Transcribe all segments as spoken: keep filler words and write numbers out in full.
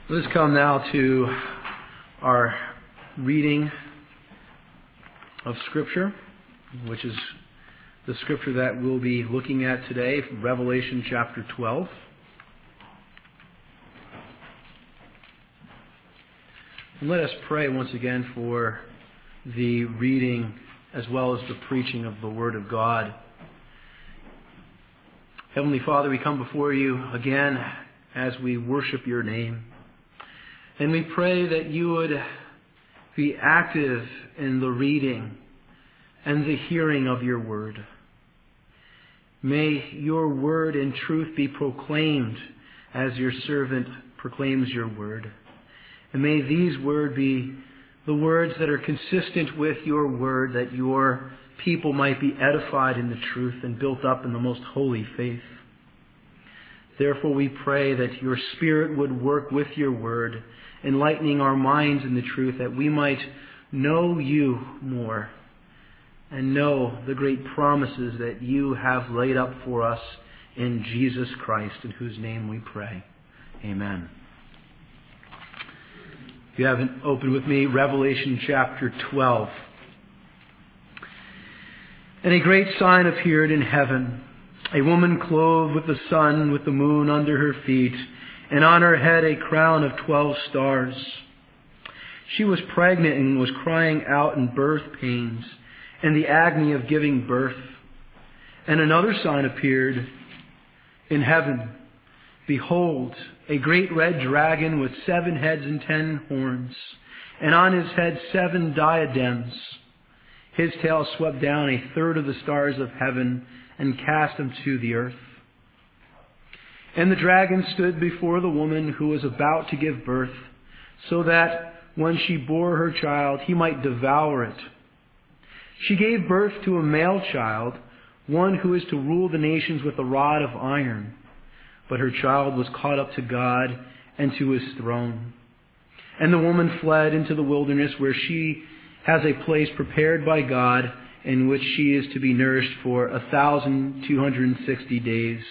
Let us come now to our reading of Scripture, which is the Scripture that we'll be looking at today, Revelation chapter twelve. And let us pray once again for the reading as well as the preaching of the Word of God. Heavenly Father, we come before you again as we worship your name. And we pray that you would be active in the reading and the hearing of your word. May your word in truth be proclaimed as your servant proclaims your word. And may these words be the words that are consistent with your word, that your people might be edified in the truth and built up in the most holy faith. Therefore we pray that your Spirit would work with your word, enlightening our minds in the truth, that we might know you more and know the great promises that you have laid up for us in Jesus Christ, in whose name we pray. Amen. If you haven't opened with me, Revelation chapter twelve. And a great sign appeared in heaven, a woman clothed with the sun, with the moon under her feet, and on her head a crown of twelve stars. She was pregnant and was crying out in birth pains and the agony of giving birth. And another sign appeared in heaven. Behold, a great red dragon with seven heads and ten horns, and on his head seven diadems. His tail swept down a third of the stars of heaven and cast them to the earth. And the dragon stood before the woman who was about to give birth, so that when she bore her child, he might devour it. She gave birth to a male child, one who is to rule the nations with a rod of iron. But her child was caught up to God and to his throne. And the woman fled into the wilderness, where she has a place prepared by God, in which she is to be nourished for a thousand two hundred and sixty days.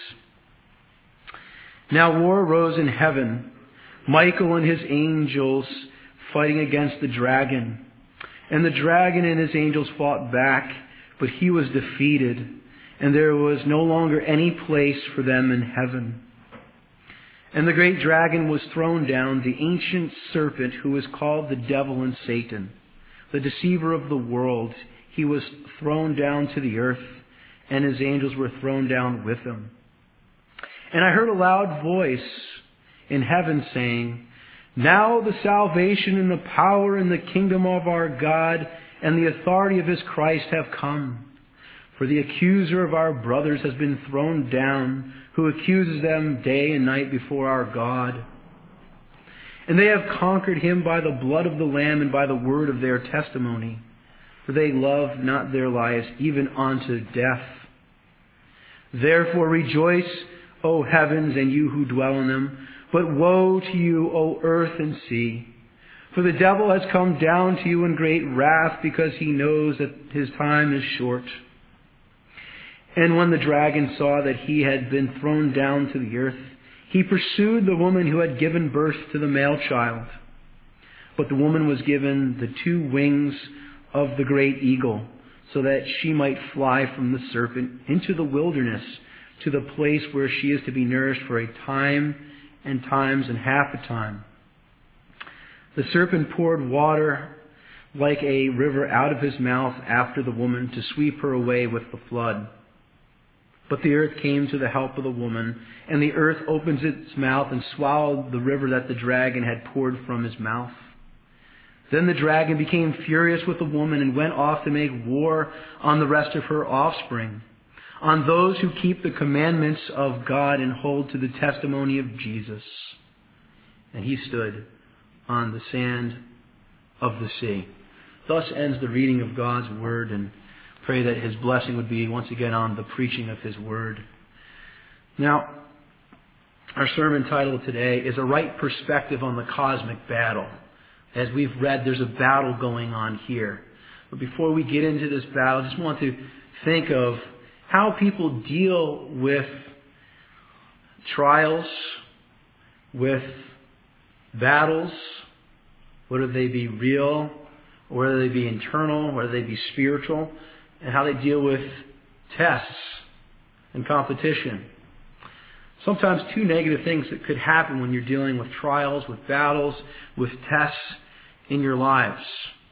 Now war arose in heaven, Michael and his angels fighting against the dragon. And the dragon and his angels fought back, but he was defeated, and there was no longer any place for them in heaven. And the great dragon was thrown down, the ancient serpent who is called the devil and Satan, the deceiver of the world. He was thrown down to the earth, and his angels were thrown down with him. And I heard a loud voice in heaven saying, "Now the salvation and the power and the kingdom of our God and the authority of his Christ have come. For the accuser of our brothers has been thrown down, who accuses them day and night before our God. And they have conquered him by the blood of the Lamb and by the word of their testimony. For they love not their lives even unto death. Therefore rejoice, O heavens, and you who dwell in them. But woe to you, O earth and sea. For the devil has come down to you in great wrath, because he knows that his time is short." And when the dragon saw that he had been thrown down to the earth, he pursued the woman who had given birth to the male child. But the woman was given the two wings of the great eagle, so that she might fly from the serpent into the wilderness, to the place where she is to be nourished for a time and times and half a time. The serpent poured water like a river out of his mouth after the woman, to sweep her away with the flood. But the earth came to the help of the woman, and the earth opened its mouth and swallowed the river that the dragon had poured from his mouth. Then the dragon became furious with the woman and went off to make war on the rest of her offspring, on those who keep the commandments of God and hold to the testimony of Jesus. And he stood on the sand of the sea. Thus ends the reading of God's word, and pray that his blessing would be once again on the preaching of his word. Now, our sermon title today is A Right Perspective on the Cosmic Battle. As we've read, there's a battle going on here. But before we get into this battle, I just want to think of how people deal with trials, with battles, whether they be real, or whether they be internal, whether they be spiritual, and how they deal with tests and competition. Sometimes two negative things that could happen when you're dealing with trials, with battles, with tests in your lives.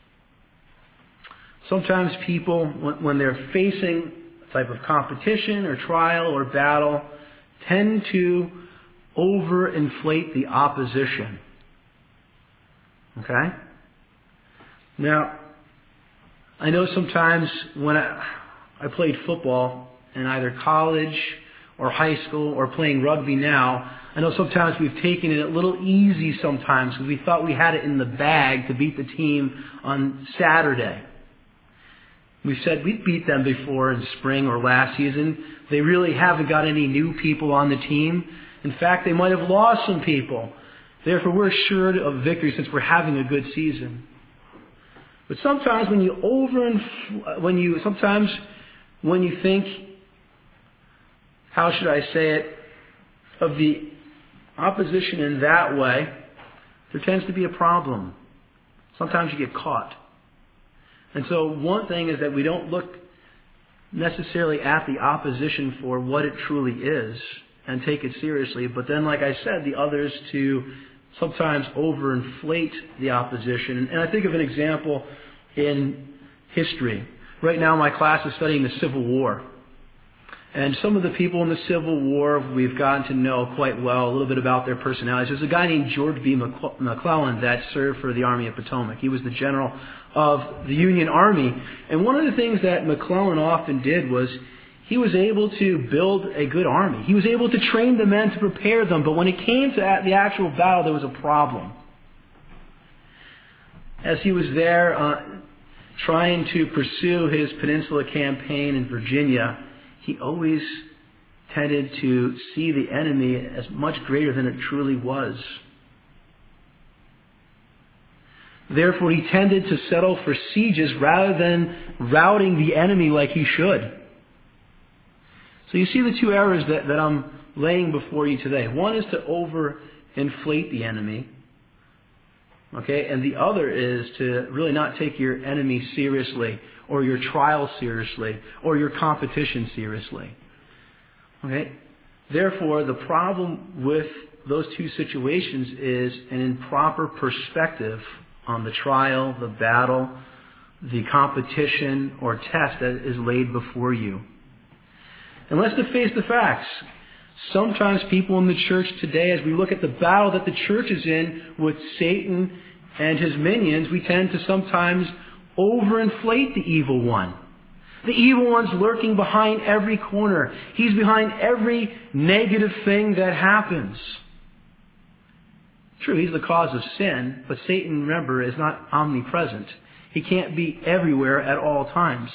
Sometimes people, when they're facing a type of competition or trial or battle, tend to overinflate the opposition. Okay? Now, I know sometimes when I, I played football in either college or high school or playing rugby now, I know sometimes we've taken it a little easy sometimes because we thought we had it in the bag to beat the team on Saturday. We said we'd beat them before in spring or last season. They really haven't got any new people on the team. In fact, they might have lost some people. Therefore, we're assured of victory since we're having a good season. But sometimes when you over, when you sometimes when you think, how should I say it, of the opposition in that way, there tends to be a problem. Sometimes you get caught. And so one thing is that we don't look necessarily at the opposition for what it truly is and take it seriously. But then, like I said, the others to sometimes overinflate the opposition. And I think of an example in history. Right now my class is studying the Civil War. And some of the people in the Civil War we've gotten to know quite well, a little bit about their personalities. There's a guy named George B. McClellan that served for the Army of Potomac. He was the general of the Union Army. And one of the things that McClellan often did was he was able to build a good army. He was able to train the men to prepare them. But when it came to the actual battle, there was a problem. As he was there uh, trying to pursue his Peninsula Campaign in Virginia, he always tended to see the enemy as much greater than it truly was. Therefore, he tended to settle for sieges rather than routing the enemy like he should. So you see the two errors that, that I'm laying before you today. One is to overinflate the enemy. Okay, and the other is to really not take your enemy seriously, or your trial seriously, or your competition seriously. Okay? Therefore, the problem with those two situations is an improper perspective on the trial, the battle, the competition, or test that is laid before you. And let's face the facts. Sometimes people in the church today, as we look at the battle that the church is in with Satan and his minions, we tend to sometimes overinflate the evil one. The evil one's lurking behind every corner. He's behind every negative thing that happens. True, he's the cause of sin, but Satan, remember, is not omnipresent. He can't be everywhere at all times.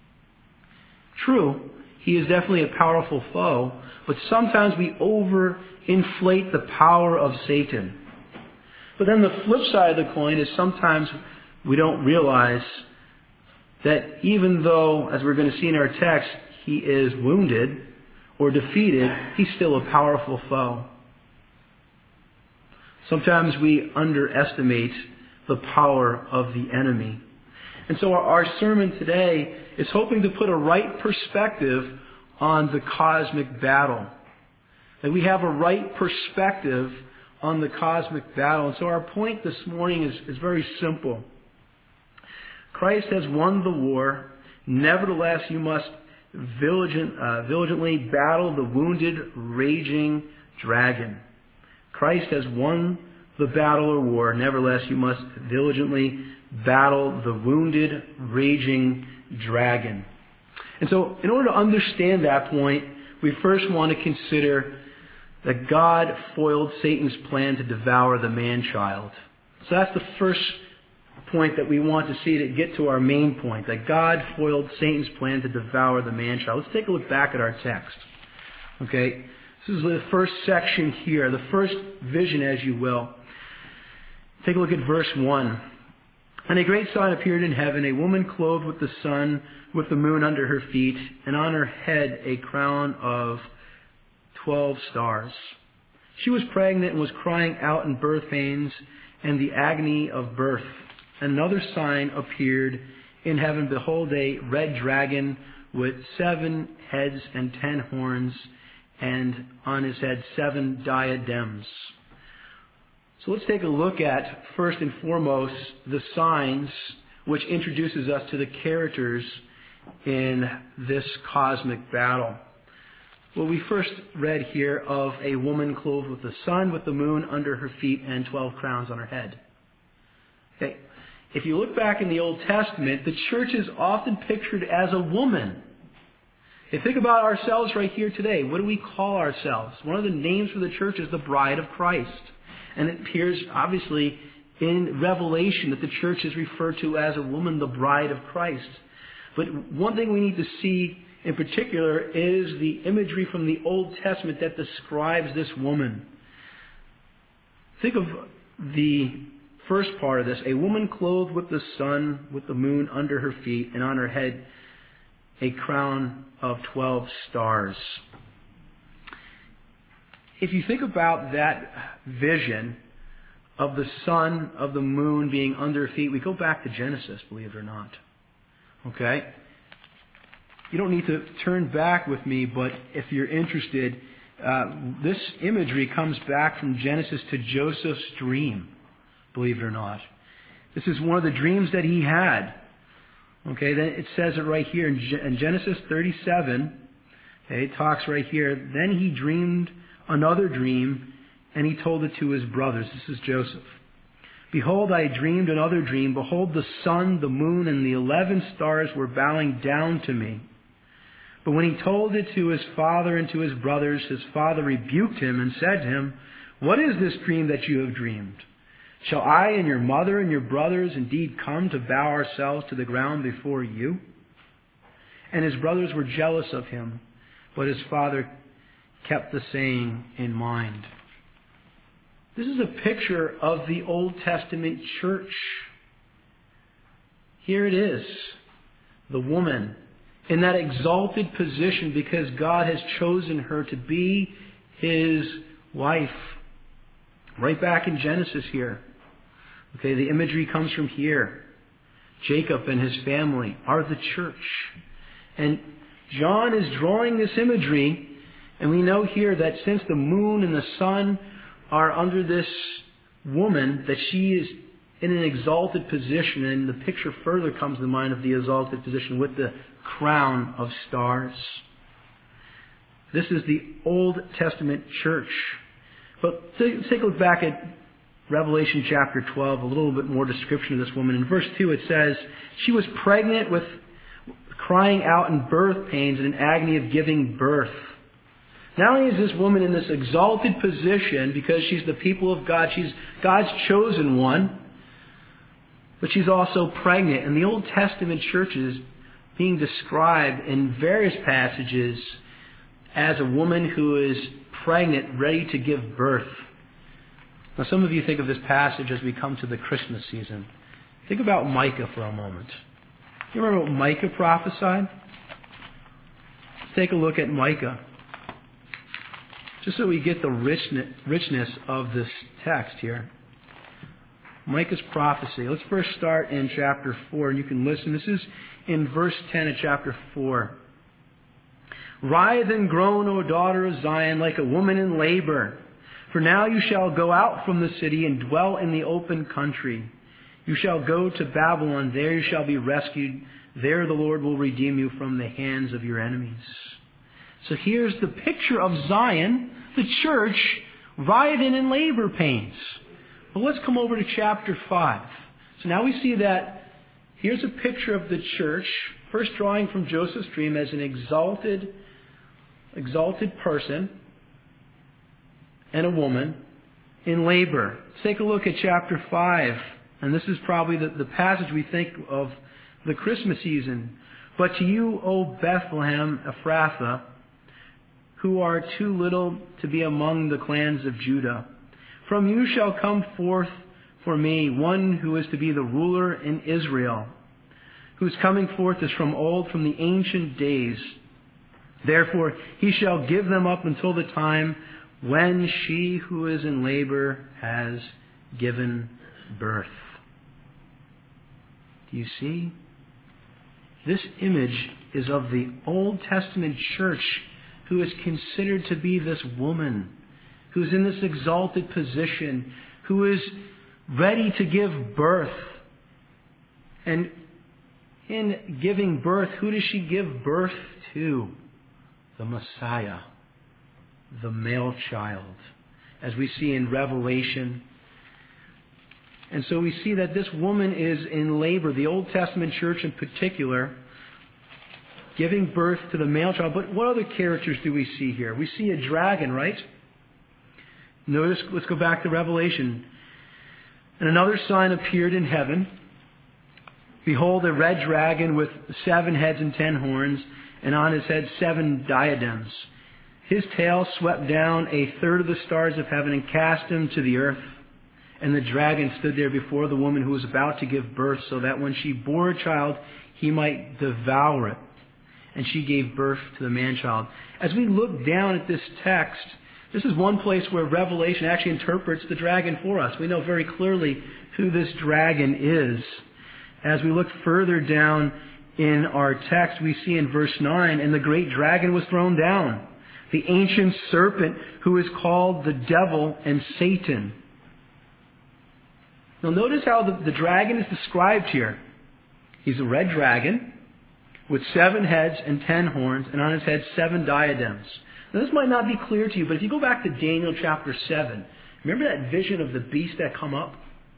True, he is definitely a powerful foe, but sometimes we overinflate the power of Satan. But then the flip side of the coin is sometimes we don't realize that even though, as we're going to see in our text, he is wounded or defeated, he's still a powerful foe. Sometimes we underestimate the power of the enemy. And so our, our sermon today is hoping to put a right perspective on the cosmic battle. That we have a right perspective on the cosmic battle. And so our point this morning is, is very simple. Christ has won the war. Nevertheless, you must vigilant, uh, vigilantly battle the wounded, raging dragon. Christ has won the battle or war. Nevertheless, you must diligently battle the wounded, raging dragon. And so, in order to understand that point, we first want to consider that God foiled Satan's plan to devour the man-child. So that's the first point that we want to see to get to our main point, that God foiled Satan's plan to devour the man-child. Let's take a look back at our text. Okay, this is the first section here, the first vision, as you will. Take a look at verse one. And a great sign appeared in heaven, a woman clothed with the sun, with the moon under her feet, and on her head a crown of twelve stars. She was pregnant and was crying out in birth pains and the agony of birth. Another sign appeared in heaven. Behold, a red dragon with seven heads and ten horns, and on his head seven diadems. So let's take a look at, first and foremost, the signs, which introduces us to the characters in this cosmic battle. Well, we first read here of a woman clothed with the sun, with the moon under her feet, and twelve crowns on her head. Okay. If you look back in the Old Testament, the church is often pictured as a woman. If you think about ourselves right here today, what do we call ourselves? One of the names for the church is the bride of Christ. And it appears, obviously, in Revelation that the church is referred to as a woman, the bride of Christ. But one thing we need to see in particular is the imagery from the Old Testament that describes this woman. Think of the first part of this. A woman clothed with the sun, with the moon under her feet, and on her head a crown of twelve stars. If you think about that vision of the sun, of the moon being under her feet, we go back to Genesis, believe it or not. Okay? You don't need to turn back with me, but if you're interested, uh, this imagery comes back from Genesis to Joseph's dream, believe it or not. This is one of the dreams that he had. Okay, then it says it right here in Genesis thirty-seven. Okay, it talks right here. Then he dreamed another dream, and he told it to his brothers. This is Joseph. Behold, I dreamed another dream. Behold, the sun, the moon, and the eleven stars were bowing down to me. But when he told it to his father and to his brothers, his father rebuked him and said to him, What is this dream that you have dreamed? Shall I and your mother and your brothers indeed come to bow ourselves to the ground before you? And his brothers were jealous of him, but his father kept the saying in mind. This is a picture of the Old Testament church. Here it is, the woman in that exalted position because God has chosen her to be his wife. Right back in Genesis here. Okay, the imagery comes from here. Jacob and his family are the church. And John is drawing this imagery, and we know here that since the moon and the sun are under this woman, that she is in an exalted position, and the picture further comes to mind of the exalted position with the crown of stars. This is the Old Testament church. But let's take a look back at Revelation chapter twelve, a little bit more description of this woman. In verse two it says, she was pregnant with crying out in birth pains and an agony of giving birth. Not only is this woman in this exalted position because she's the people of God, she's God's chosen one, but she's also pregnant. And the Old Testament church is being described in various passages as a woman who is pregnant, ready to give birth. Now, some of you think of this passage as we come to the Christmas season. Think about Micah for a moment. You remember what Micah prophesied? Let's take a look at Micah. Just so we get the richness of this text here. Micah's prophecy. Let's first start in chapter four, and you can listen. This is in verse ten of chapter four. Writhe and groan, O daughter of Zion, like a woman in labor. For now you shall go out from the city and dwell in the open country. You shall go to Babylon. There you shall be rescued. There the Lord will redeem you from the hands of your enemies. So here's the picture of Zion, the church, writhing in labor pains. Well, let's come over to chapter five. So now we see that here's a picture of the church, first drawing from Joseph's dream as an exalted, exalted person and a woman in labor. Let's take a look at chapter five. And this is probably the, the passage we think of the Christmas season. But to you, O Bethlehem Ephrathah, who are too little to be among the clans of Judah, from you shall come forth for me one who is to be the ruler in Israel, whose coming forth is from old, from the ancient days. Therefore he shall give them up until the time when she who is in labor has given birth. Do you see? This image is of the Old Testament church who is considered to be this woman, who's in this exalted position, who is ready to give birth. And in giving birth, who does she give birth to? The Messiah, the male child, as we see in Revelation. And so we see that this woman is in labor, the Old Testament church in particular, giving birth to the male child. But what other characters do we see here? We see a dragon, right? Notice, let's go back to Revelation. And another sign appeared in heaven. Behold, a red dragon with seven heads and ten horns, and on his head seven diadems. His tail swept down a third of the stars of heaven and cast them to the earth. And the dragon stood there before the woman who was about to give birth, so that when she bore a child, he might devour it. And she gave birth to the man-child. As we look down at this text, this is one place where Revelation actually interprets the dragon for us. We know very clearly who this dragon is. As we look further down in our text, we see in verse nine, and the great dragon was thrown down, the ancient serpent who is called the devil and Satan. Now notice how the, the dragon is described here. He's a red dragon with seven heads and ten horns, and on his head seven diadems. Now this might not be clear to you, but if you go back to Daniel chapter seven, remember that vision of the beasts that come up?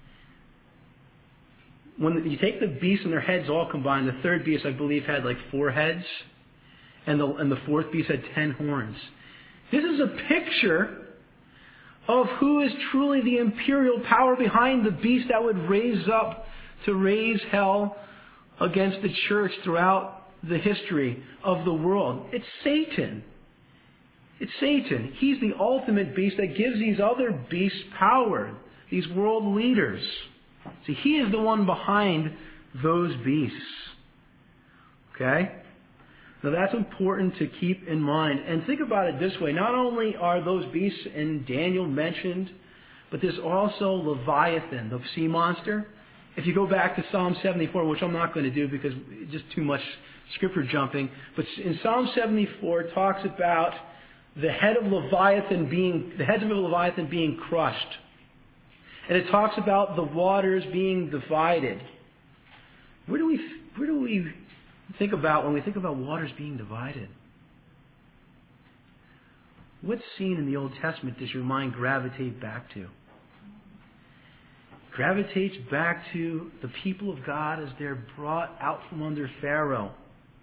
When you take the beasts and their heads all combined, the third beast, I believe, had like four heads, and the, and the fourth beast had ten horns. This is a picture of who is truly the imperial power behind the beast that would raise up to raise hell against the church throughout the history of the world. It's Satan. It's Satan. He's the ultimate beast that gives these other beasts power, these world leaders. See, he is the one behind those beasts. Okay? Now that's important to keep in mind. And think about it this way. Not only are those beasts in Daniel mentioned, but there's also Leviathan, the sea monster. If you go back to Psalm seventy-four, which I'm not going to do because it's just too much scripture jumping, but in Psalm seventy-four it talks about the head of Leviathan being, the heads of Leviathan being crushed. And it talks about the waters being divided. Where do we, where do we think about when we think about waters being divided? What scene in the Old Testament does your mind gravitate back to? Gravitates back to the people of God as they're brought out from under Pharaoh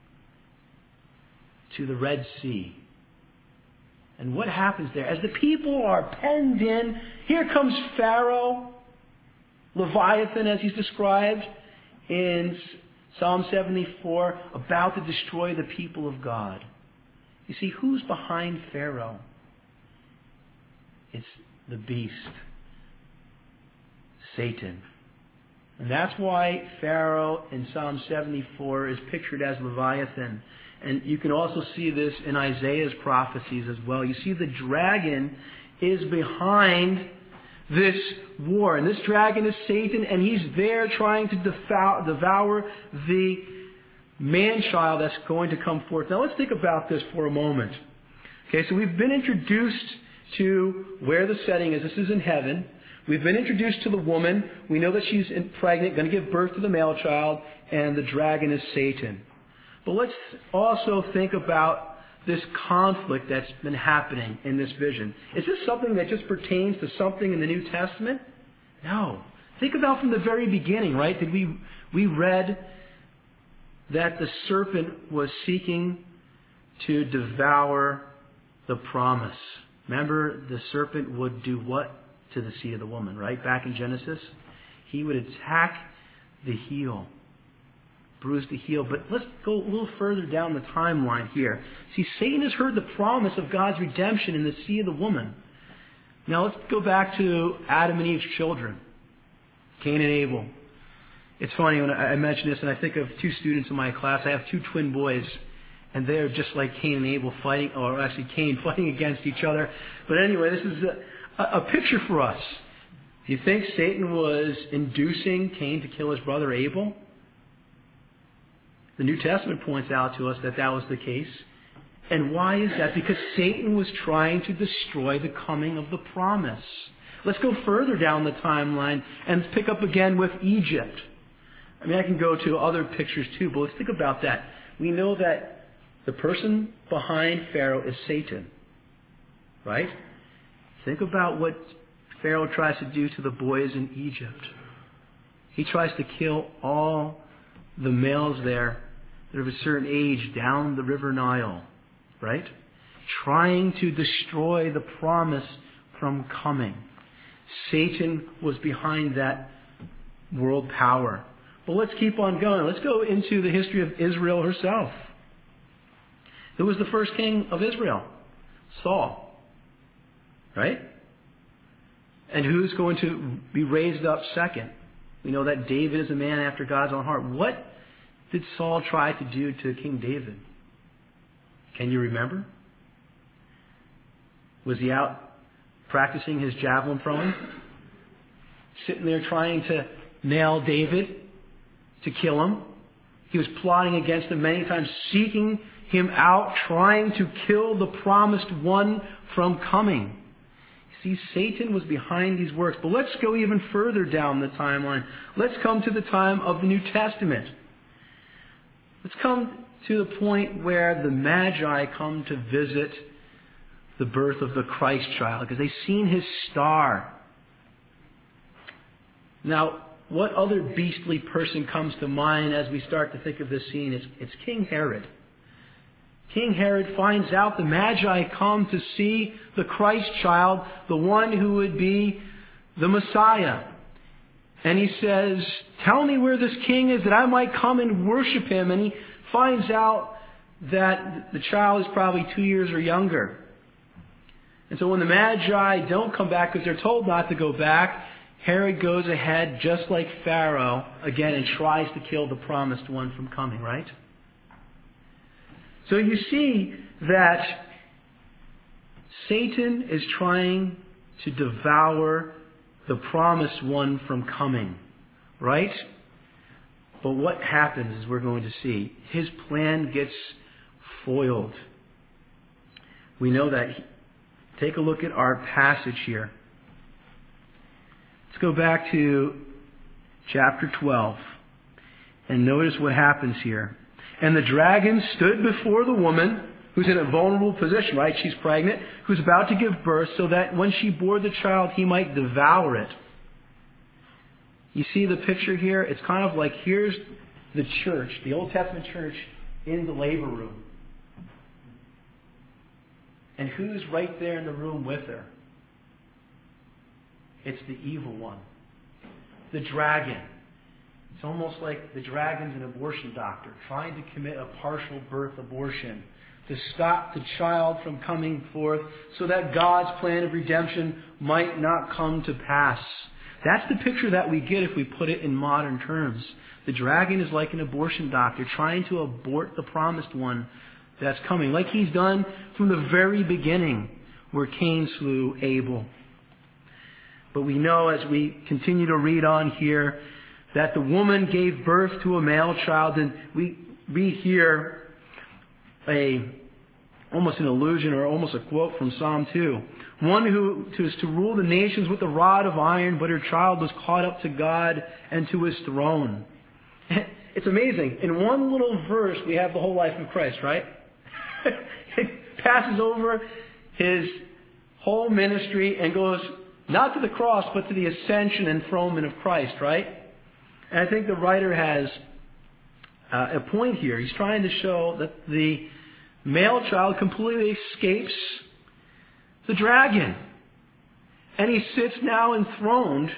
to the Red Sea. And what happens there? As the people are penned in, here comes Pharaoh, Leviathan as he's described in Psalm seventy-four, about to destroy the people of God. You see, who's behind Pharaoh? It's the beast, Satan. And that's why Pharaoh in Psalm seventy-four is pictured as Leviathan. And you can also see this in Isaiah's prophecies as well. You see the dragon is behind this war. And this dragon is Satan, and he's there trying to devour the man-child that's going to come forth. Now let's think about this for a moment. Okay, so we've been introduced to where the setting is. This is in heaven. We've been introduced to the woman. We know that she's pregnant, going to give birth to the male child, and the dragon is Satan. But let's also think about this conflict that's been happening in this vision. Is this something that just pertains to something in the New Testament? No. Think about from the very beginning, right? Did we we read that the serpent was seeking to devour the promise. Remember, the serpent would do what to the seed of the woman, right? Back in Genesis, he would attack the heel. Bruise the heel. But let's go a little further down the timeline here. See, Satan has heard the promise of God's redemption in the seed of the woman. Now let's go back to Adam and Eve's children, Cain and Abel. It's funny when I mention this, and I think of two students in my class. I have two twin boys, And they're just like Cain and Abel fighting, or actually Cain fighting against each other. But anyway, this is a, a picture for us. Do you think Satan was inducing Cain to kill his brother Abel? The New Testament points out to us that that was the case. And why is that? Because Satan was trying to destroy the coming of the promise. Let's go further down the timeline and pick up again with Egypt. I mean, I can go to other pictures too, but let's think about that. We know that the person behind Pharaoh is Satan, right? Think about what Pharaoh tries to do to the boys in Egypt. He tries to kill all the males there that are of a certain age down the river Nile, right? Trying to destroy the promise from coming. Satan was behind that world power. But let's keep on going. Let's go into the history of Israel herself. Who was the first king of Israel? Saul. Right? And who's going to be raised up second? We know that David is a man after God's own heart. What did Saul try to do to King David? Can you remember? Was he out practicing his javelin throwing? Sitting there trying to nail David, to kill him? He was plotting against him many times, seeking him out, trying to kill the promised one from coming. You see, Satan was behind these works. But let's go even further down the timeline. Let's come to the time of the New Testament. Let's come to the point where the Magi come to visit the birth of the Christ child, because they've seen his star. Now, what other beastly person comes to mind as we start to think of this scene? It's, it's King Herod. King Herod finds out the Magi come to see the Christ child, the one who would be the Messiah. And he says, tell me where this king is that I might come and worship him. And he finds out that the child is probably two years or younger. And so when the Magi don't come back because they're told not to go back, Herod goes ahead just like Pharaoh again and tries to kill the promised one from coming, right? So you see that Satan is trying to devour the promised one from coming, right? But what happens is we're going to see. His plan gets foiled. We know that. Take a look at our passage here. Let's go back to chapter twelve and notice what happens here. And the dragon stood before the woman, who's in a vulnerable position, right? She's pregnant, who's about to give birth, so that when she bore the child, he might devour it. You see the picture here? It's kind of like here's the church, the Old Testament church, in the labor room. And who's right there in the room with her? It's the evil one. The dragon. It's almost like the dragon's an abortion doctor trying to commit a partial birth abortion to stop the child from coming forth so that God's plan of redemption might not come to pass. That's the picture that we get if we put it in modern terms. The dragon is like an abortion doctor trying to abort the promised one that's coming, like he's done from the very beginning where Cain slew Abel. But we know as we continue to read on here that the woman gave birth to a male child, and we read here a almost an allusion or almost a quote from Psalm two. One who is to rule the nations with a rod of iron, but her child was caught up to God and to his throne. It's amazing. In one little verse, we have the whole life of Christ, right? It passes over his whole ministry and goes not to the cross, but to the ascension and enthronement of Christ, right? And I think the writer has uh, a point here. He's trying to show that the male child completely escapes the dragon. And he sits now enthroned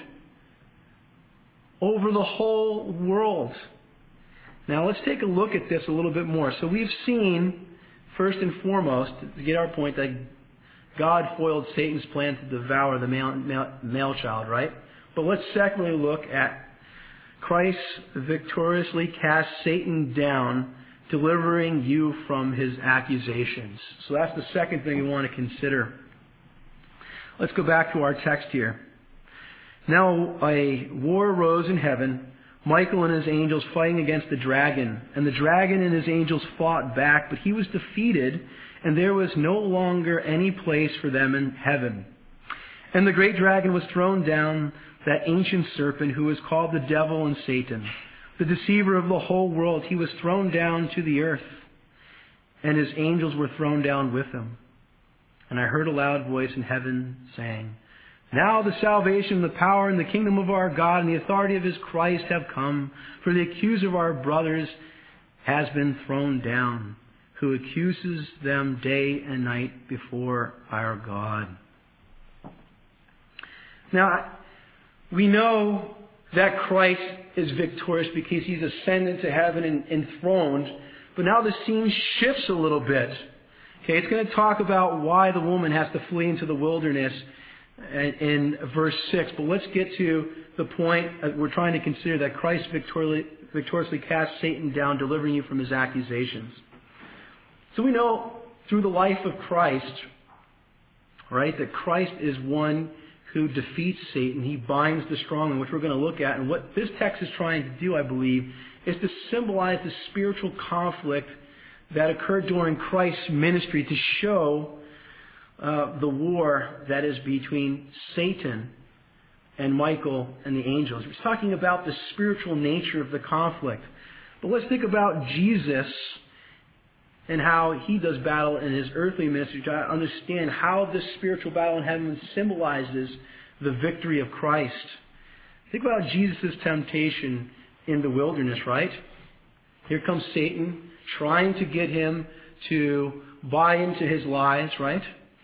over the whole world. Now let's take a look at this a little bit more. So we've seen, first and foremost, to get our point, that God foiled Satan's plan to devour the male, male, male child, right? But let's secondly look at Christ victoriously cast Satan down delivering you from his accusations. So that's the second thing we want to consider. Let's go back to our text here. Now a war arose in heaven, Michael and his angels fighting against the dragon. And the dragon and his angels fought back, but he was defeated, and there was no longer any place for them in heaven. And the great dragon was thrown down, that ancient serpent who is called the devil and Satan, the deceiver of the whole world. He was thrown down to the earth, and his angels were thrown down with him. And I heard a loud voice in heaven saying, now the salvation, the power, and the kingdom of our God and the authority of his Christ have come, for the accuser of our brothers has been thrown down, who accuses them day and night before our God. Now, we know that Christ is victorious because he's ascended to heaven and enthroned. But now the scene shifts a little bit. Okay, it's going to talk about why the woman has to flee into the wilderness in verse six. But let's get to the point that we're trying to consider, that Christ victoriously cast Satan down, delivering you from his accusations. So we know through the life of Christ, right, that Christ is one who defeats Satan. He binds the strong man, which we're going to look at. And what this text is trying to do, I believe, is to symbolize the spiritual conflict that occurred during Christ's ministry, to show uh, the war that is between Satan and Michael and the angels. He's talking about the spiritual nature of the conflict. But let's think about Jesus and how he does battle in his earthly ministry, to understand how this spiritual battle in heaven symbolizes the victory of Christ. Think about Jesus' temptation in the wilderness, right? Here comes Satan trying to get him to buy into his lies, right?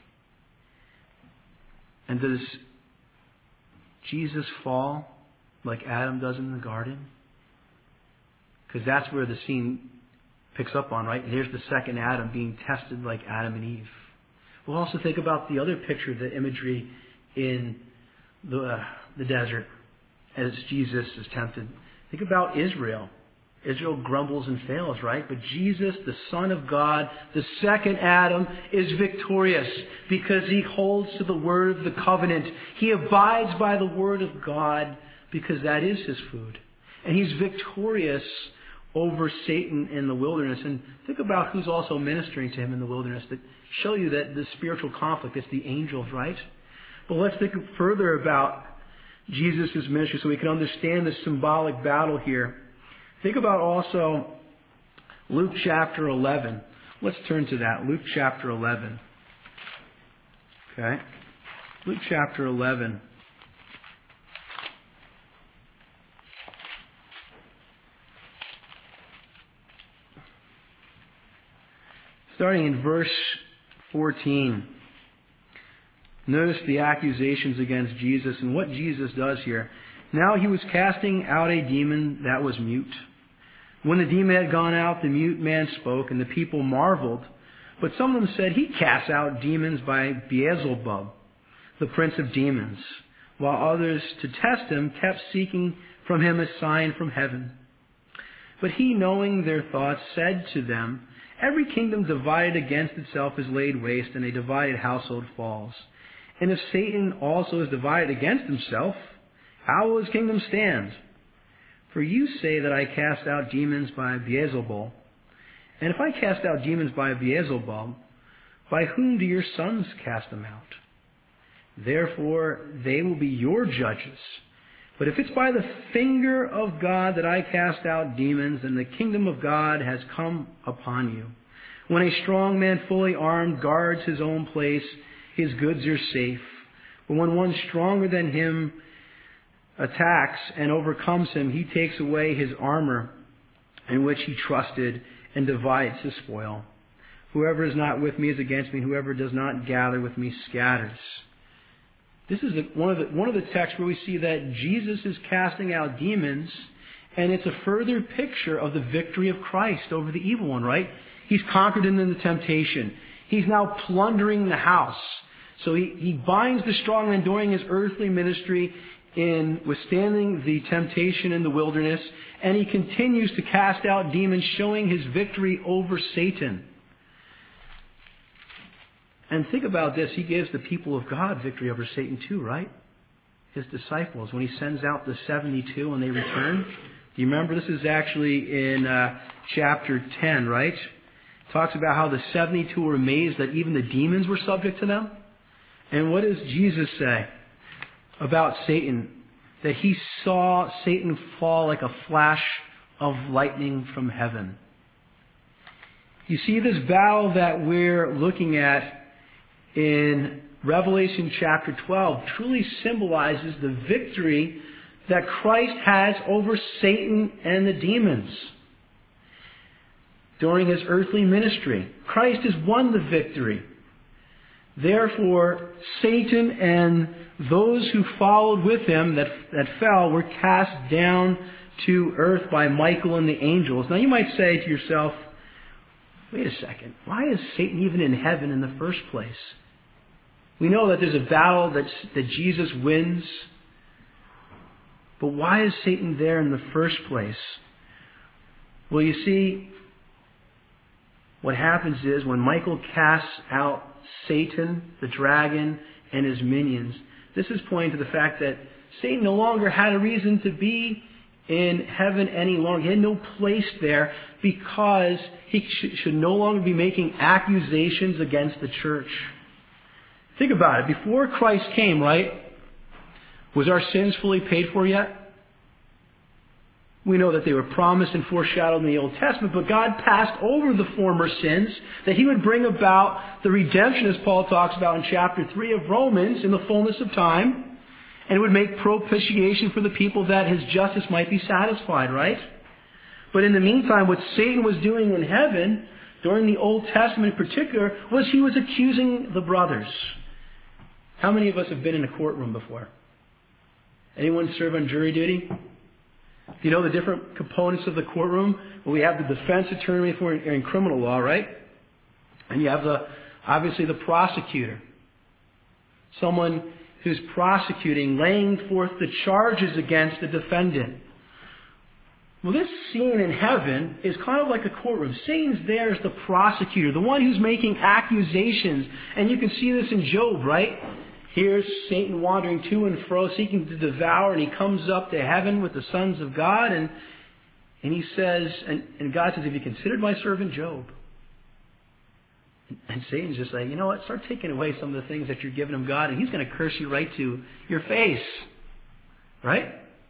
And does Jesus fall like Adam does in the garden? Because that's where the scene picks up on, right? And here's the second Adam being tested like Adam and Eve. We'll also think about the other picture, the imagery in the, uh, the desert as Jesus is tempted. Think about Israel. Israel grumbles and fails, right? But Jesus, the Son of God, the second Adam, is victorious because he holds to the word of the covenant. He abides by the word of God because that is his food. And he's victorious over Satan in the wilderness. And think about who's also ministering to him in the wilderness that show you that the spiritual conflict is the angels, right? But let's think further about Jesus' ministry so we can understand the symbolic battle here. Think about also Luke chapter eleven. Let's turn to that. Luke chapter eleven. Okay. Luke chapter eleven. Starting in verse fourteen. Notice the accusations against Jesus and what Jesus does here. Now he was casting out a demon that was mute. When the demon had gone out, the mute man spoke, and the people marveled. But some of them said, he casts out demons by Beelzebub, the prince of demons. While others, to test him, kept seeking from him a sign from heaven. But he, knowing their thoughts, said to them, every kingdom divided against itself is laid waste, and a divided household falls. And if Satan also is divided against himself, how will his kingdom stand? For you say that I cast out demons by Beelzebul. And if I cast out demons by Beelzebul, by whom do your sons cast them out? Therefore they will be your judges. But if it's by the finger of God that I cast out demons, then the kingdom of God has come upon you. When a strong man fully armed guards his own place, his goods are safe. But when one stronger than him attacks and overcomes him, he takes away his armor in which he trusted and divides his spoil. Whoever is not with me is against me, and whoever does not gather with me scatters. This is one of the one of the texts where we see that Jesus is casting out demons, and it's a further picture of the victory of Christ over the evil one, right? He's conquered him in the temptation. He's now plundering the house. So he, he binds the strong man during his earthly ministry, in withstanding the temptation in the wilderness, and he continues to cast out demons, showing his victory over Satan. And think about this, he gives the people of God victory over Satan too, right? His disciples, when he sends out the seventy-two and they return. Do you remember? This is actually in uh, chapter ten, right? It talks about how the seventy-two were amazed that even the demons were subject to them. And what does Jesus say about Satan? That he saw Satan fall like a flash of lightning from heaven. You see, this battle that we're looking at in Revelation chapter twelve truly symbolizes the victory that Christ has over Satan and the demons during his earthly ministry. Christ has won the victory. Therefore, Satan and those who followed with him that, that fell were cast down to earth by Michael and the angels. Now you might say to yourself, wait a second, why is Satan even in heaven in the first place? We know that there's a battle that, that Jesus wins, but why is Satan there in the first place? Well, you see, what happens is when Michael casts out Satan, the dragon, and his minions, this is pointing to the fact that Satan no longer had a reason to be in heaven any longer. He had no place there because he sh- should no longer be making accusations against the church. Think about it. Before Christ came, right, was our sins fully paid for yet? We know that they were promised and foreshadowed in the Old Testament, but God passed over the former sins that he would bring about the redemption, as Paul talks about in chapter three of Romans, in the fullness of time, and would make propitiation for the people that his justice might be satisfied, right? But in the meantime, what Satan was doing in heaven, during the Old Testament in particular, was he was accusing the brothers. How many of us have been in a courtroom before? Anyone serve on jury duty? You know the different components of the courtroom? Well, we have the defense attorney for in criminal law, right? And you have the obviously the prosecutor. Someone who's prosecuting, laying forth the charges against the defendant. Well, this scene in heaven is kind of like a courtroom. Satan's there as the prosecutor, the one who's making accusations. And you can see this in Job, right? Here's Satan wandering to and fro, seeking to devour, and he comes up to heaven with the sons of God, and and he says, and, and God says, have you considered my servant Job? And Satan's just like, you know what, start taking away some of the things that you're giving him, God, and he's going to curse you right to your face. Right?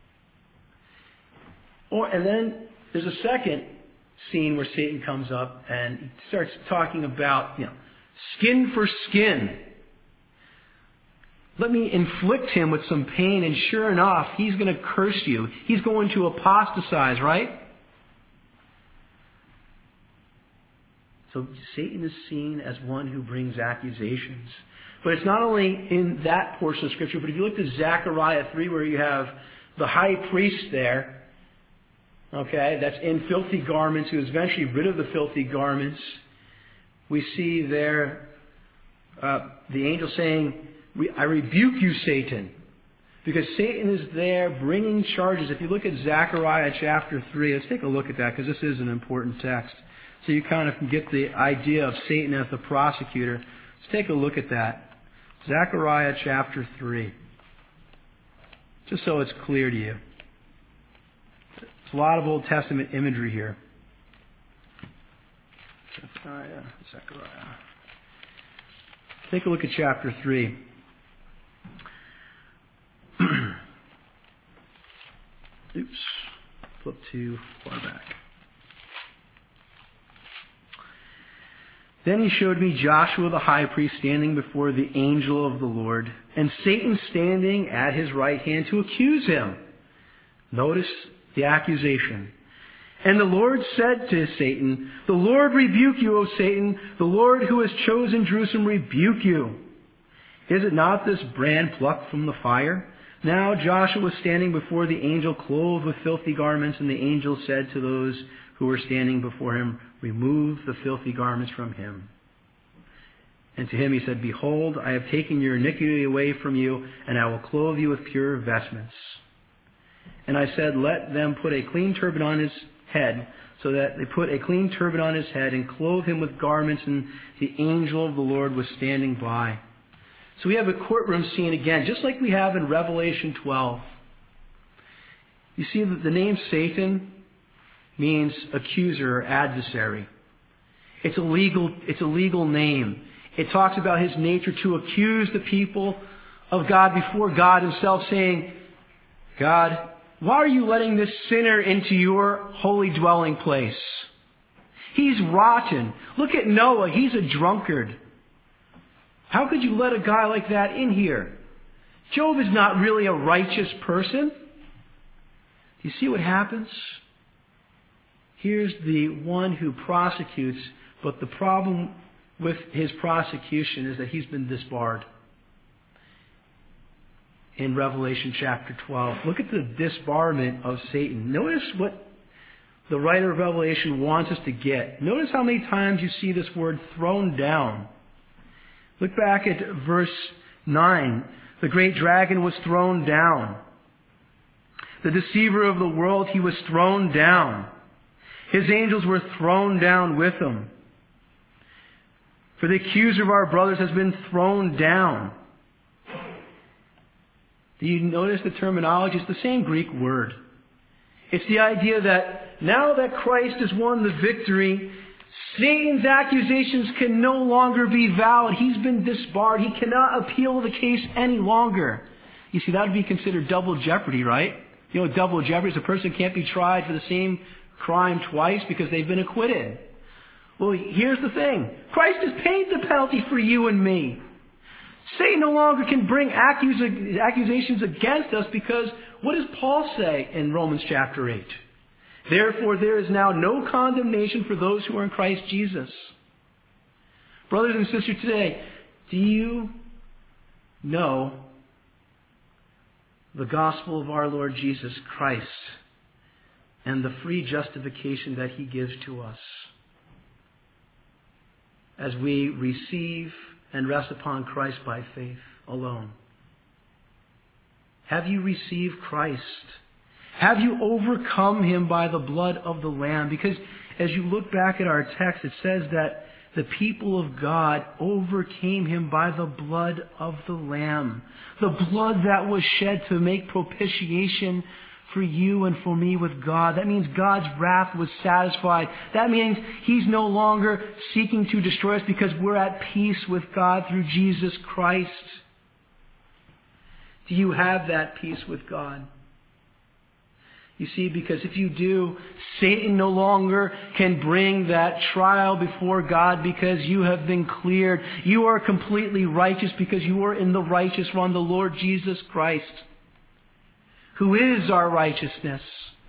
Or and then there's a second scene where Satan comes up and he starts talking about, you know, skin for skin. Let me inflict him with some pain, and sure enough, he's going to curse you. He's going to apostatize, right? So Satan is seen as one who brings accusations. But it's not only in that portion of Scripture, but if you look to Zechariah three, where you have the high priest there, okay, that's in filthy garments, who is eventually rid of the filthy garments, we see there uh, the angel saying, I rebuke you, Satan. Because Satan is there bringing charges. If you look at Zechariah chapter three, let's take a look at that, because this is an important text. So you kind of can get the idea of Satan as the prosecutor. Let's take a look at that. Zechariah chapter three. Just so it's clear to you. There's a lot of Old Testament imagery here. Zechariah, Zechariah. Take a look at chapter three. Oops. Flip too far back. Then he showed me Joshua the high priest standing before the angel of the Lord, and Satan standing at his right hand to accuse him. Notice the accusation. And the Lord said to Satan, the Lord rebuke you, O Satan. The Lord who has chosen Jerusalem rebuke you. Is it not this brand plucked from the fire? Now Joshua was standing before the angel, clothed with filthy garments, and the angel said to those who were standing before him, remove the filthy garments from him. And to him he said, Behold, I have taken your iniquity away from you, and I will clothe you with pure vestments. And I said, Let them put a clean turban on his head. So that they put a clean turban on his head and clothed him with garments, and the angel of the Lord was standing by. So we have a courtroom scene again, just like we have in Revelation twelve. You see that the name Satan means accuser or adversary. It's a legal, it's a legal name. It talks about his nature to accuse the people of God before God himself, saying, God, why are you letting this sinner into your holy dwelling place? He's rotten. Look at Noah. He's a drunkard. How could you let a guy like that in here? Job is not really a righteous person. Do you see what happens? Here's the one who prosecutes, but the problem with his prosecution is that he's been disbarred. In Revelation chapter twelve. Look at the disbarment of Satan. Notice what the writer of Revelation wants us to get. Notice how many times you see this word thrown down. Look back at verse nine. The great dragon was thrown down. The deceiver of the world, he was thrown down. His angels were thrown down with him. For the accuser of our brothers has been thrown down. Do you notice the terminology? It's the same Greek word. It's the idea that now that Christ has won the victory, Satan's accusations can no longer be valid. He's been disbarred. He cannot appeal the case any longer. You see, that would be considered double jeopardy, right? You know, double jeopardy is a person can't be tried for the same crime twice because they've been acquitted. Well, here's the thing. Christ has paid the penalty for you and me. Satan no longer can bring accus- accusations against us because what does Paul say in Romans chapter eight? Therefore, there is now no condemnation for those who are in Christ Jesus. Brothers and sisters, today, do you know the gospel of our Lord Jesus Christ and the free justification that he gives to us as we receive and rest upon Christ by faith alone? Have you received Christ? Have you overcome him by the blood of the Lamb? Because as you look back at our text, it says that the people of God overcame him by the blood of the Lamb. The blood that was shed to make propitiation for you and for me with God. That means God's wrath was satisfied. That means he's no longer seeking to destroy us because we're at peace with God through Jesus Christ. Do you have that peace with God? You see, because if you do, Satan no longer can bring that trial before God because you have been cleared. You are completely righteous because you are in the righteous one, the Lord Jesus Christ, who is our righteousness.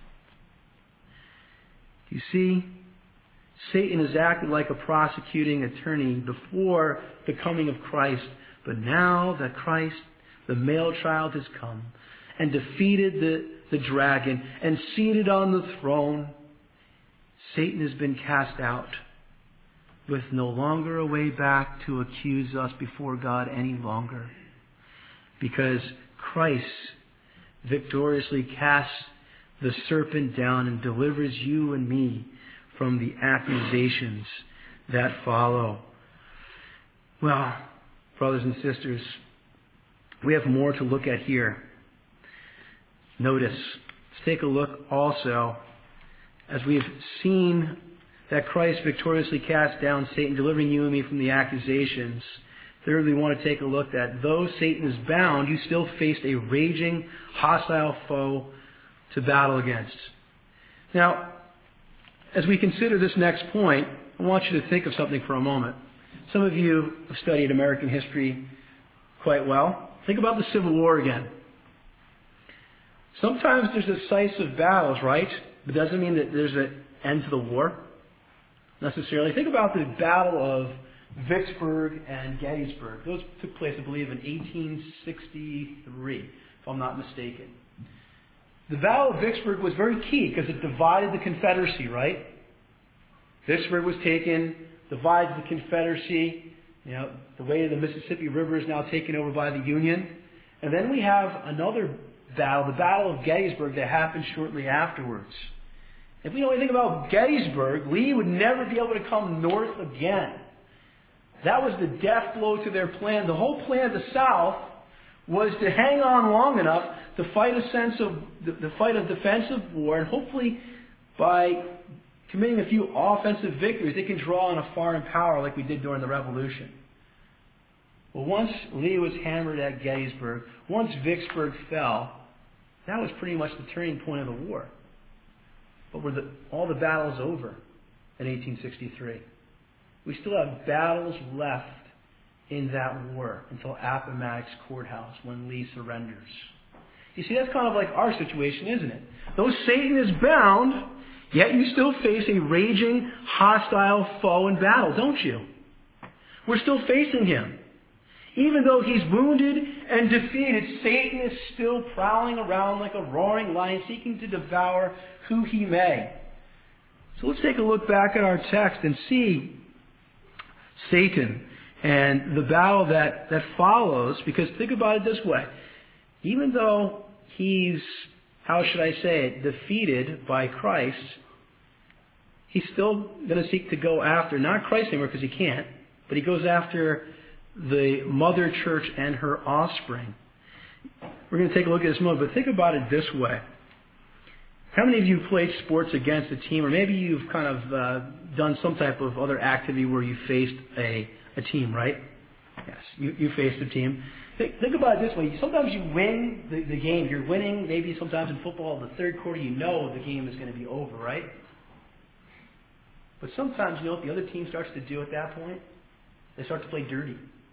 You see, Satan has acted like a prosecuting attorney before the coming of Christ. But now that Christ, the male child, has come and defeated the, the dragon and seated on the throne, Satan has been cast out with no longer a way back to accuse us before God any longer. Because Christ victoriously casts the serpent down and delivers you and me from the accusations that follow. Well, brothers and sisters, we have more to look at here. Notice, let's take a look also, as we've seen that Christ victoriously cast down Satan, delivering you and me from the accusations. Thirdly, we want to take a look that though Satan is bound, you still faced a raging, hostile foe to battle against. Now, as we consider this next point, I want you to think of something for a moment. Some of you have studied American history quite well. Think about the Civil War again. Sometimes there's decisive battles, right? But it doesn't mean that there's an end to the war, necessarily. Think about the Battle of Vicksburg and Gettysburg. Those took place, I believe, in eighteen sixty-three, if I'm not mistaken. The Battle of Vicksburg was very key because it divided the Confederacy, right? Vicksburg was taken, divided the Confederacy. You know, the way of the Mississippi River is now taken over by the Union. And then we have another battle, the Battle of Gettysburg, that happened shortly afterwards. If we know anything about Gettysburg, Lee would never be able to come north again. That was the death blow to their plan. The whole plan of the South was to hang on long enough to fight a sense of the fight a defensive war, and hopefully by committing a few offensive victories, they can draw on a foreign power like we did during the Revolution. Well, once Lee was hammered at Gettysburg, once Vicksburg fell, that was pretty much the turning point of the war. But were the, all the battles over in eighteen sixty-three? We still have battles left in that war until Appomattox Courthouse, when Lee surrenders. You see, that's kind of like our situation, isn't it? Though Satan is bound, yet you still face a raging, hostile foe in battle, don't you? We're still facing him. Even though he's wounded and defeated, Satan is still prowling around like a roaring lion, seeking to devour who he may. So let's take a look back at our text and see Satan and the battle that, that follows. Because think about it this way. Even though he's, how should I say it, defeated by Christ, he's still going to seek to go after, not Christ anymore because he can't, but he goes after the mother church and her offspring. We're going to take a look at this moment, but think about it this way. How many of you played sports against a team, or maybe you've kind of uh, done some type of other activity where you faced a, a team, right? Yes, you, you faced a team. Think, think about it this way. Sometimes you win the, the game. You're winning, maybe sometimes in football, the third quarter, you know the game is going to be over, right? But sometimes, you know what the other team starts to do at that point? They start to play dirty.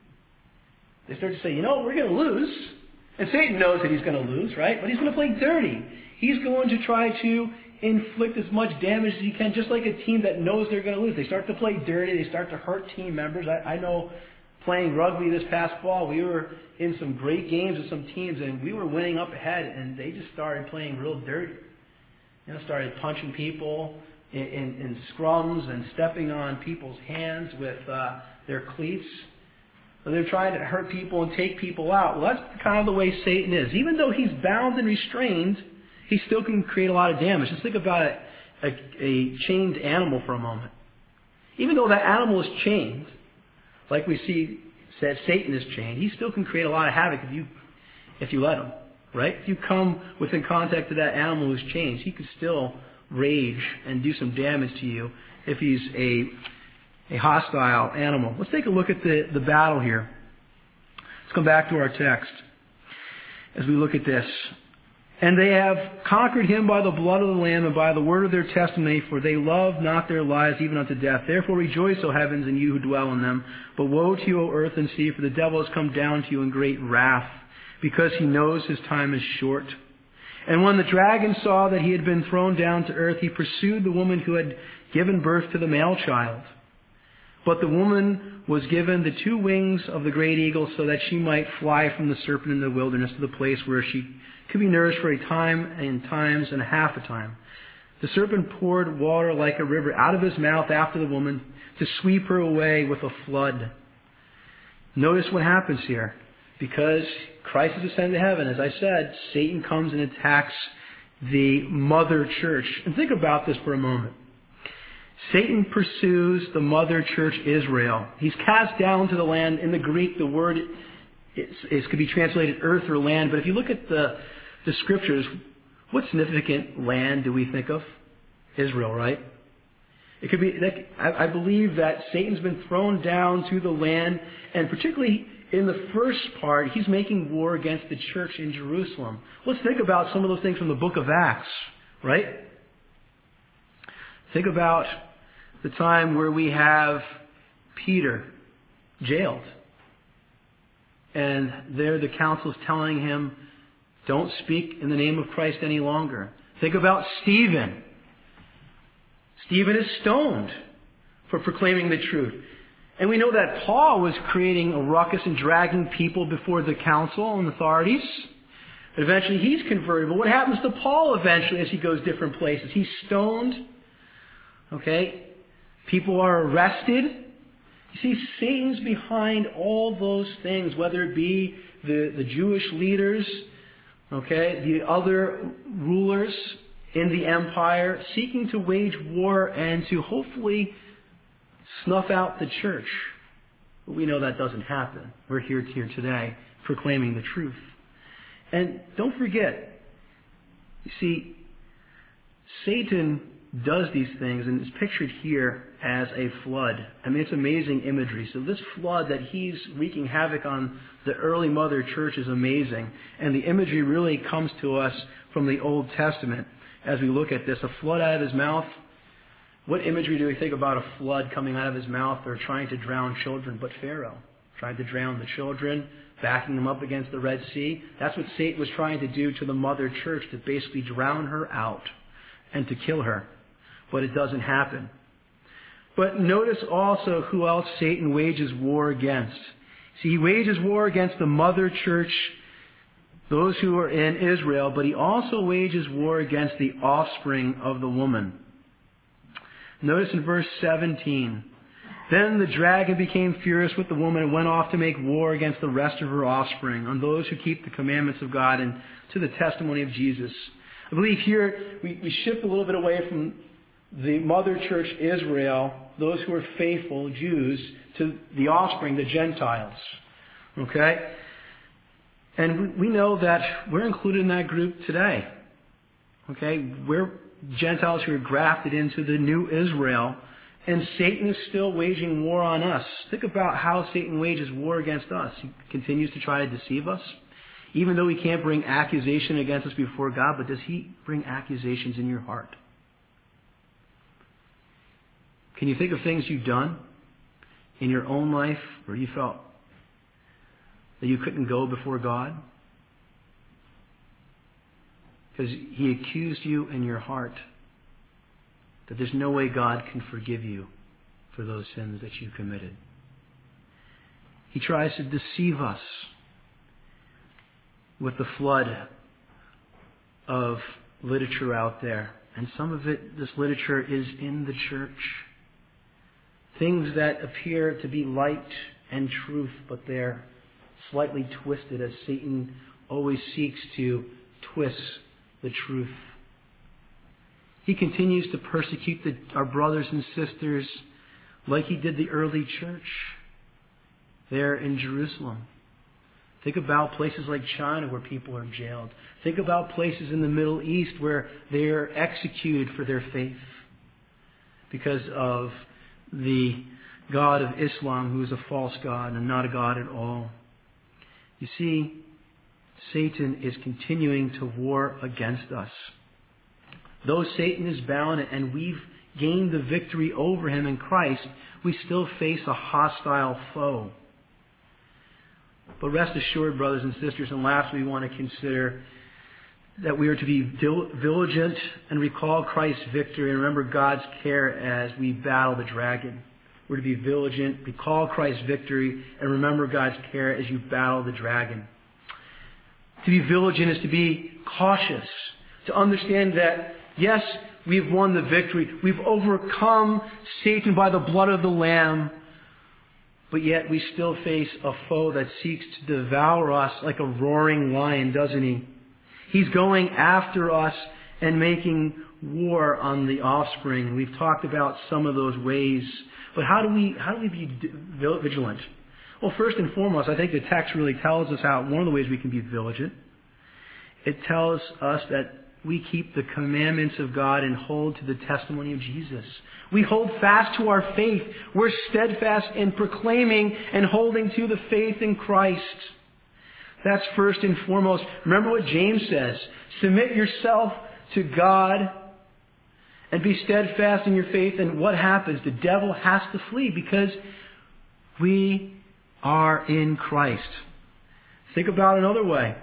They start to say, you know, we're going to lose. And Satan knows that he's going to lose, right? But he's going to play dirty. He's going to try to inflict as much damage as he can, just like a team that knows they're going to lose. They start to play dirty. They start to hurt team members. I, I know playing rugby this past fall, we were in some great games with some teams, and we were winning up ahead, and they just started playing real dirty. You know, started punching people in, in, in scrums and stepping on people's hands with uh, their cleats. So they're trying to hurt people and take people out. Well, that's kind of the way Satan is. Even though he's bound and restrained, he still can create a lot of damage. Just think about a, a, a chained animal for a moment. Even though that animal is chained, like we see that Satan is chained, he still can create a lot of havoc if you if you let him. Right? If you come within contact with that animal who's chained, he could still rage and do some damage to you if he's a a hostile animal. Let's take a look at the, the battle here. Let's come back to our text as we look at this. And they have conquered him by the blood of the Lamb and by the word of their testimony, for they love not their lives even unto death. Therefore rejoice, O heavens, and you who dwell in them. But woe to you, O earth and sea, for the devil has come down to you in great wrath, because he knows his time is short. And when the dragon saw that he had been thrown down to earth, he pursued the woman who had given birth to the male child. But the woman was given the two wings of the great eagle so that she might fly from the serpent in the wilderness to the place where she could be nourished for a time and times and a half a time. The serpent poured water like a river out of his mouth after the woman to sweep her away with a flood. Notice what happens here. Because Christ has ascended to heaven, as I said, Satan comes and attacks the mother church. And think about this for a moment. Satan pursues the mother church Israel. He's cast down to the land. In the Greek, the word is, is, could be translated earth or land. But if you look at the, the scriptures, what significant land do we think of? Israel, right? It could be. I, I believe that Satan's been thrown down to the land, and particularly in the first part, he's making war against the church in Jerusalem. Let's think about some of those things from the book of Acts, right? Think about the time where we have Peter jailed. And there the council is telling him, don't speak in the name of Christ any longer. Think about Stephen. Stephen is stoned for proclaiming the truth. And we know that Paul was creating a ruckus and dragging people before the council and authorities. Eventually he's converted. But what happens to Paul eventually as he goes different places? He's stoned. Okay? People are arrested. You see, Satan's behind all those things, whether it be the, the Jewish leaders, okay, the other rulers in the empire, seeking to wage war and to hopefully snuff out the church. But we know that doesn't happen. We're here, here today proclaiming the truth. And don't forget, you see, Satan does these things, and it's pictured here as a flood. I mean, it's amazing imagery. So this flood that he's wreaking havoc on the early mother church is amazing. And the imagery really comes to us from the Old Testament as we look at this. A flood out of his mouth. What imagery do we think about a flood coming out of his mouth or trying to drown children but Pharaoh? Trying to drown the children, backing them up against the Red Sea. That's what Satan was trying to do to the mother church, to basically drown her out and to kill her. But it doesn't happen. But notice also who else Satan wages war against. See, he wages war against the mother church, those who are in Israel, but he also wages war against the offspring of the woman. Notice in verse seventeen, then the dragon became furious with the woman and went off to make war against the rest of her offspring, on those who keep the commandments of God and to the testimony of Jesus. I believe here we, we shift a little bit away from the mother church Israel, those who are faithful Jews, to the offspring, the Gentiles. Okay? And we, we know that we're included in that group today. Okay? We're Gentiles who are grafted into the new Israel, and Satan is still waging war on us. Think about how Satan wages war against us. He continues to try to deceive us. Even though he can't bring accusation against us before God, but does he bring accusations in your heart? Can you think of things you've done in your own life where you felt that you couldn't go before God? Because he accused you in your heart that there's no way God can forgive you for those sins that you committed. He tries to deceive us with the flood of literature out there. And some of it, this literature, is in the church. Things that appear to be light and truth, but they're slightly twisted, as Satan always seeks to twist the truth. He continues to persecute the, our brothers and sisters like he did the early church there in Jerusalem. Think about places like China where people are jailed. Think about places in the Middle East where they are executed for their faith because of the God of Islam, who is a false God and not a God at all. You see, Satan is continuing to war against us. Though Satan is bound and we've gained the victory over him in Christ, we still face a hostile foe. But rest assured, brothers and sisters, and lastly, we want to consider that we are to be vigilant and recall Christ's victory and remember God's care as we battle the dragon. We're to be vigilant, recall Christ's victory, and remember God's care as you battle the dragon. To be vigilant is to be cautious, to understand that, yes, we've won the victory. We've overcome Satan by the blood of the Lamb. But yet we still face a foe that seeks to devour us like a roaring lion, doesn't he? He's going after us and making war on the offspring. We've talked about some of those ways. But how do we how do we be vigilant? Well, first and foremost, I think the text really tells us how one of the ways we can be vigilant. It tells us that we keep the commandments of God and hold to the testimony of Jesus. We hold fast to our faith. We're steadfast in proclaiming and holding to the faith in Christ. That's first and foremost. Remember what James says. Submit yourself to God and be steadfast in your faith. And what happens? The devil has to flee because we are in Christ. Think about it another way.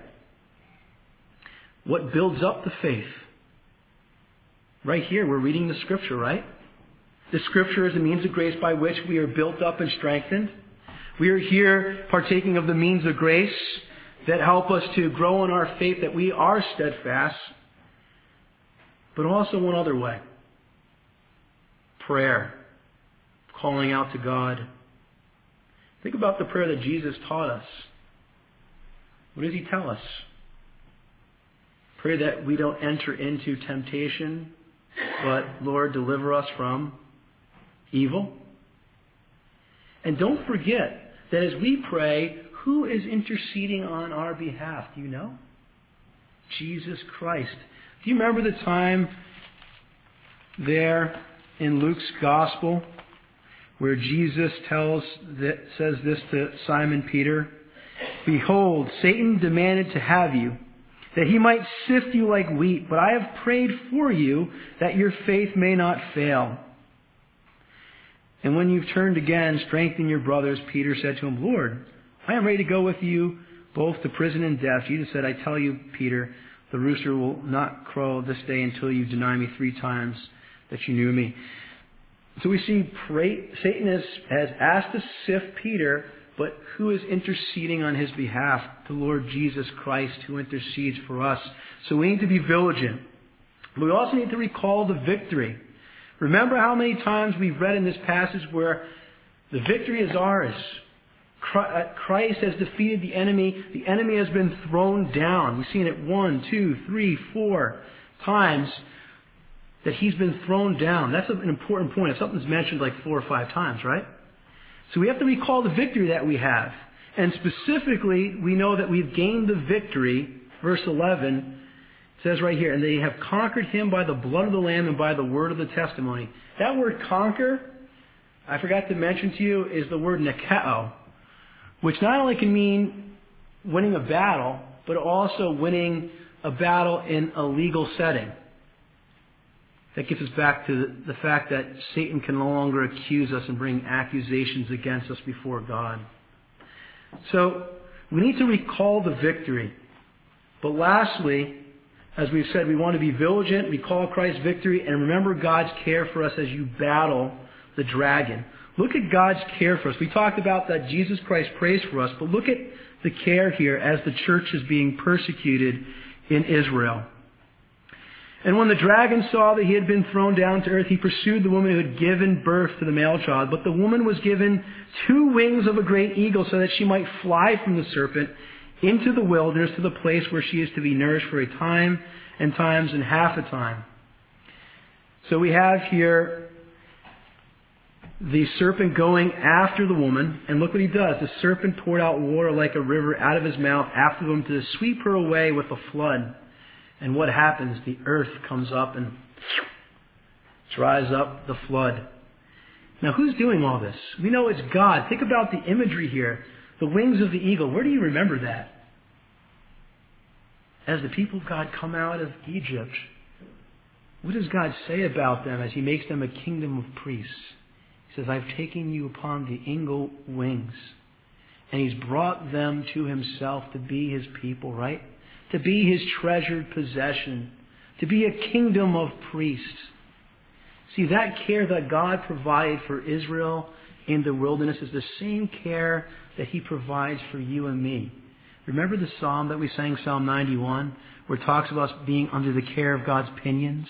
What builds up the faith? Right here, we're reading the Scripture, right? The Scripture is a means of grace by which we are built up and strengthened. We are here partaking of the means of grace that help us to grow in our faith, that we are steadfast. But also one other way. Prayer. Calling out to God. Think about the prayer that Jesus taught us. What does he tell us? Pray that we don't enter into temptation, but Lord, deliver us from evil. And don't forget that as we pray, who is interceding on our behalf? Do you know? Jesus Christ. Do you remember the time there in Luke's Gospel where Jesus tells that, says this to Simon Peter? Behold, Satan demanded to have you, that he might sift you like wheat, but I have prayed for you that your faith may not fail. And when you've turned again, strengthen your brothers. Peter said to him, Lord, I am ready to go with you both to prison and death. Jesus said, I tell you, Peter, the rooster will not crow this day until you deny me three times that you knew me. So we see pray, Satan has, has asked to sift Peter, but who is interceding on his behalf? The Lord Jesus Christ, who intercedes for us. So we need to be vigilant. But we also need to recall the victory. Remember how many times we've read in this passage where the victory is ours. Christ has defeated the enemy. The enemy has been thrown down. We've seen it one, two, three, four times that he's been thrown down. That's an important point. If something's mentioned like four or five times, right? So we have to recall the victory that we have. And specifically, we know that we've gained the victory. Verse eleven says right here, and they have conquered him by the blood of the Lamb and by the word of the testimony. That word conquer, I forgot to mention to you, is the word nikao, which not only can mean winning a battle, but also winning a battle in a legal setting. That gets us back to the fact that Satan can no longer accuse us and bring accusations against us before God. So we need to recall the victory. But lastly, as we've said, we want to be vigilant, recall Christ's victory, and remember God's care for us as you battle the dragon. Look at God's care for us. We talked about that Jesus Christ prays for us, but look at the care here as the church is being persecuted in Israel. And when the dragon saw that he had been thrown down to earth, he pursued the woman who had given birth to the male child. But the woman was given two wings of a great eagle so that she might fly from the serpent into the wilderness to the place where she is to be nourished for a time and times and half a time. So we have here the serpent going after the woman. And look what he does. The serpent poured out water like a river out of his mouth after the woman to sweep her away with a flood. And what happens? The earth comes up and dries up the flood. Now, who's doing all this? We know it's God. Think about the imagery here. The wings of the eagle. Where do you remember that? As the people of God come out of Egypt, what does God say about them as He makes them a kingdom of priests? He says, I've taken you upon the eagle wings. And He's brought them to Himself to be His people, right? To be His treasured possession. To be a kingdom of priests. See, that care that God provided for Israel in the wilderness is the same care that He provides for you and me. Remember the psalm that we sang, Psalm ninety-one, where it talks about us being under the care of God's pinions?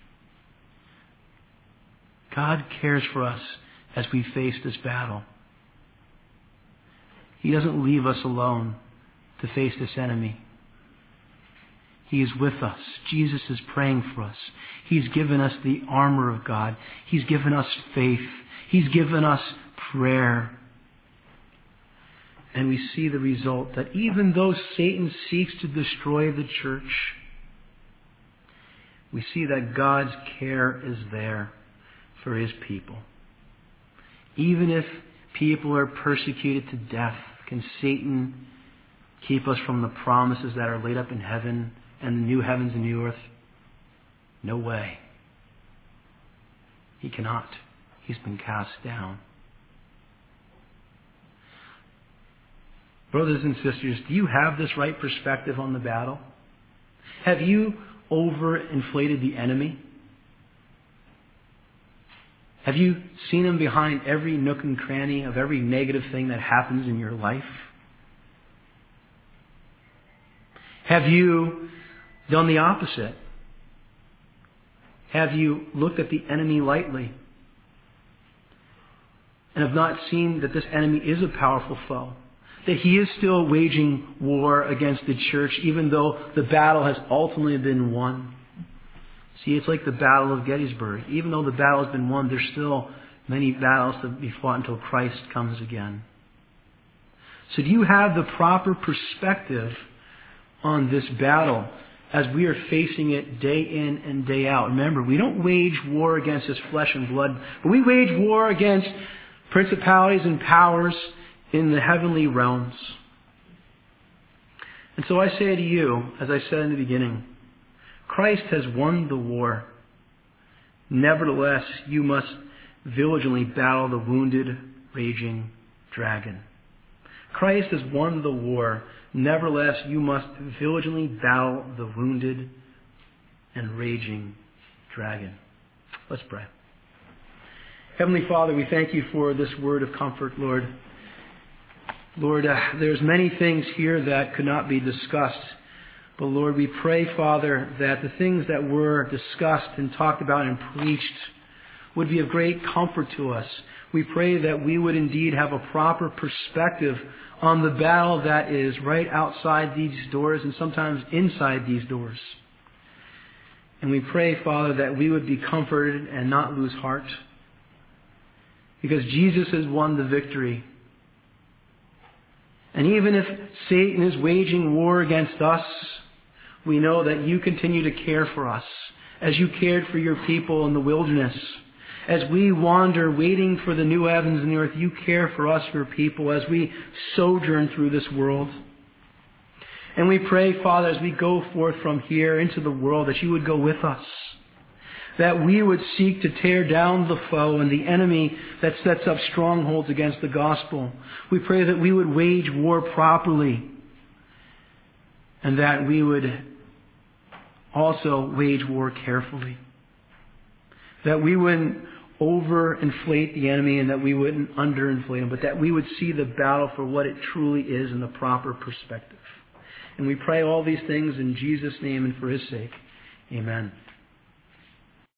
God cares for us as we face this battle. He doesn't leave us alone to face this enemy. He is with us. Jesus is praying for us. He's given us the armor of God. He's given us faith. He's given us prayer. And we see the result that even though Satan seeks to destroy the church, we see that God's care is there for His people. Even if people are persecuted to death, can Satan keep us from the promises that are laid up in heaven and the new heavens and new earth? No way. He cannot. He's been cast down. Brothers and sisters, do you have this right perspective on the battle? Have you overinflated the enemy? Have you seen him behind every nook and cranny of every negative thing that happens in your life? Have you done the opposite? Have you looked at the enemy lightly and have not seen that this enemy is a powerful foe. That he is still waging war against the church, even though the battle has ultimately been won. See, it's like the Battle of Gettysburg. Even though the battle has been won, there's still many battles to be fought until Christ comes again. So do you have the proper perspective on this battle as we are facing it day in and day out? Remember, we don't wage war against this flesh and blood, but we wage war against principalities and powers in the heavenly realms. And so I say to you, as I said in the beginning, Christ has won the war. Nevertheless, you must diligently battle the wounded, raging dragon. Christ has won the war. Nevertheless, you must diligently battle the wounded and raging dragon. Let's pray. Heavenly Father, we thank you for this word of comfort, Lord. Lord, uh, there's many things here that could not be discussed. But Lord, we pray, Father, that the things that were discussed and talked about and preached would be of great comfort to us. We pray that we would indeed have a proper perspective on the battle that is right outside these doors and sometimes inside these doors. And we pray, Father, that we would be comforted and not lose heart, because Jesus has won the victory. And even if Satan is waging war against us, we know that you continue to care for us as you cared for your people in the wilderness. As we wander waiting for the new heavens and the earth, you care for us, your people, as we sojourn through this world. And we pray, Father, as we go forth from here into the world, that you would go with us. That we would seek to tear down the foe and the enemy that sets up strongholds against the gospel. We pray that we would wage war properly, and that we would also wage war carefully. That we wouldn't overinflate the enemy and that we wouldn't underinflate him, but that we would see the battle for what it truly is in the proper perspective. And we pray all these things in Jesus' name and for his sake. Amen.